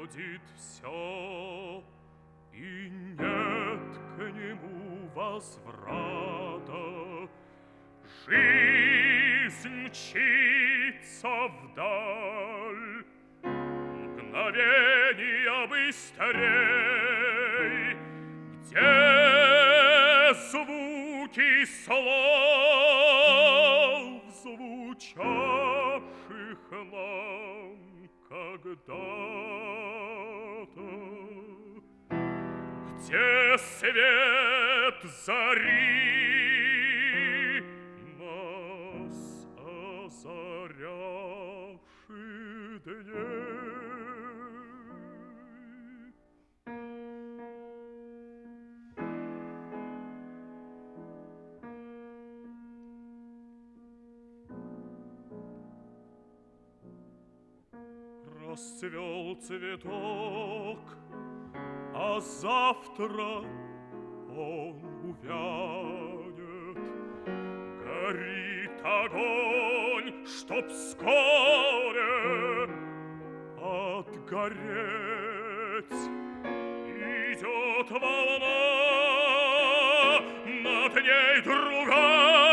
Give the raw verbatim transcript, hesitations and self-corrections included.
уходит все, и нет к нему возврата. Жизнь мчится вдаль, мгновения быстрей, где звуки слов, звучавших нам когда-то, где свет зари нас озарявший дней. Расцвел цветок, а завтра он увянет. Горит огонь, чтоб вскоре отгореть. Идет волна, над ней другая.